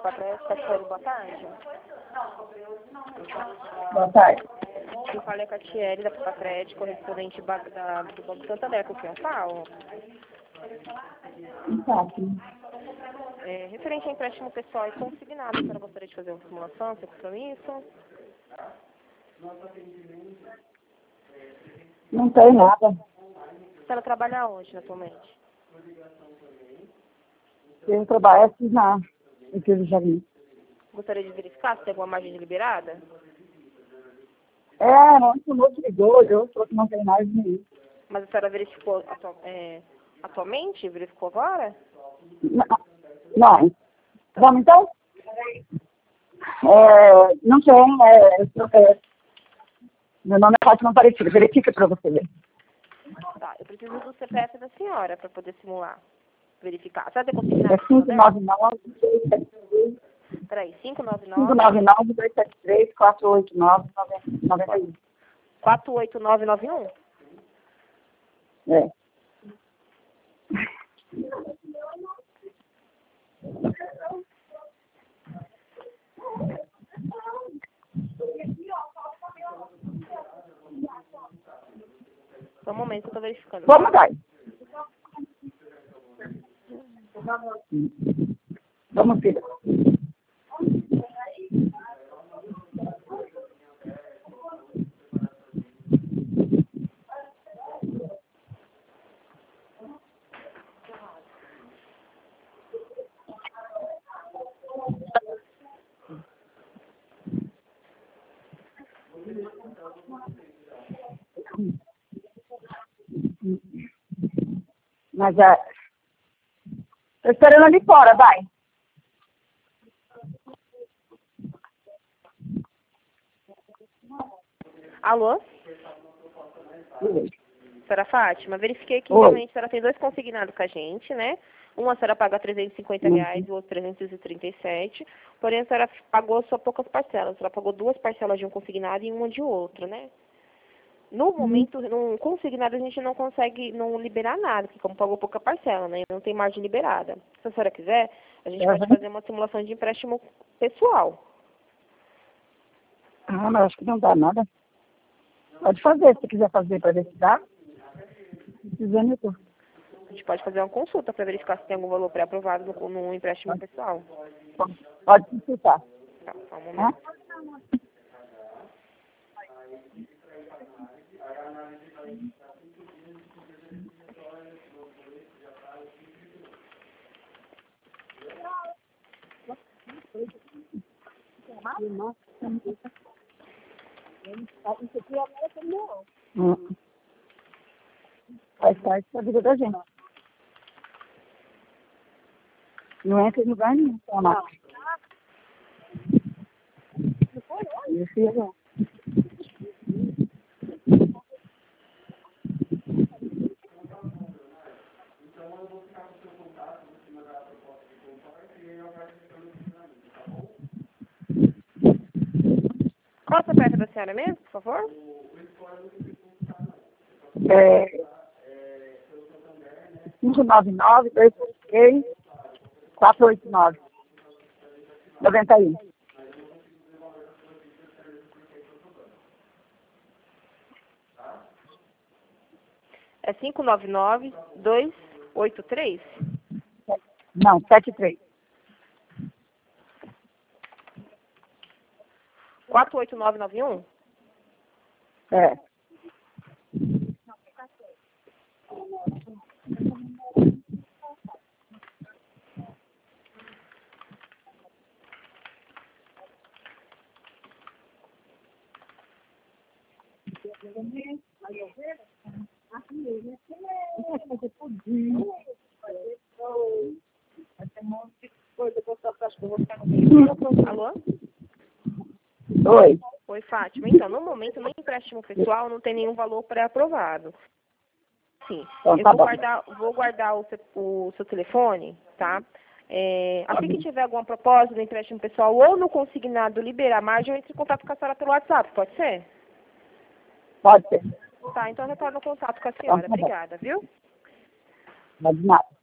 Patrícia Catiele, boa tarde. Boa tarde. Eu falei com a Catiele da Patrícia, correspondente do Banco Santander, com quem eu falo. Exato. Referente a empréstimo pessoal e consignado, a senhora gostaria de fazer uma simulação, seu compromisso? Não tem nada. A senhora trabalha onde, atualmente? Eu trabalho aqui em Vila Jardim. Gostaria de verificar se tem alguma margem liberada? Ontem o moço ligou, eu falou que não tem mais nenhum. Mas a senhora verificou atualmente? Verificou agora? Não. Vamos então? Não tem, meu nome é Fátima Aparecida, verifica para você ver. Tá, eu preciso do CPF da senhora para poder simular, verificar. A senhora tem consignado? É 599. Peraí, 599-273-489-91. 48991? É. Só um momento que eu tô verificando. Vamos dar. Vamos, filha. Mas tô esperando ali fora, vai. Alô? Oi. Senhora Fátima, verifiquei que Oi. realmente a senhora tem dois consignados com a gente, né? Uma a senhora paga R$350 e o outro 337. Porém, a senhora pagou só poucas parcelas. A senhora pagou 2 parcelas de um consignado e uma de outro, né? No momento, no consignado, a gente não consegue não liberar nada, porque como pagou pouca parcela, né? Não tem margem liberada. Se a senhora quiser, a gente pode fazer uma simulação de empréstimo pessoal. Mas acho que não dá nada. Pode fazer, se quiser fazer para ver se dá. Precisando eu tô. A gente pode fazer uma consulta para verificar se tem algum valor pré-aprovado no empréstimo pessoal. Pode consultar. Tá, só um momento. Faz parte da vida da gente. Não entra em lugar nenhum, só não. Isso é bom. Qual é o CPF da senhora mesmo, por favor? 599-233-489-91. É 599-283? Não, 73. 48991? É. Alô? Oi. Oi, Fátima. Então, no momento, no empréstimo pessoal, não tem nenhum valor pré-aprovado. Sim. Então, Eu tá vou guardar o seu telefone, tá? Assim que tiver alguma proposta do empréstimo pessoal ou no consignado liberar margem, eu entro em contato com a senhora pelo WhatsApp, pode ser? Pode ser. Tá, então eu retorno o contato com a senhora. Então, tá bom. Obrigada, viu? Não de nada.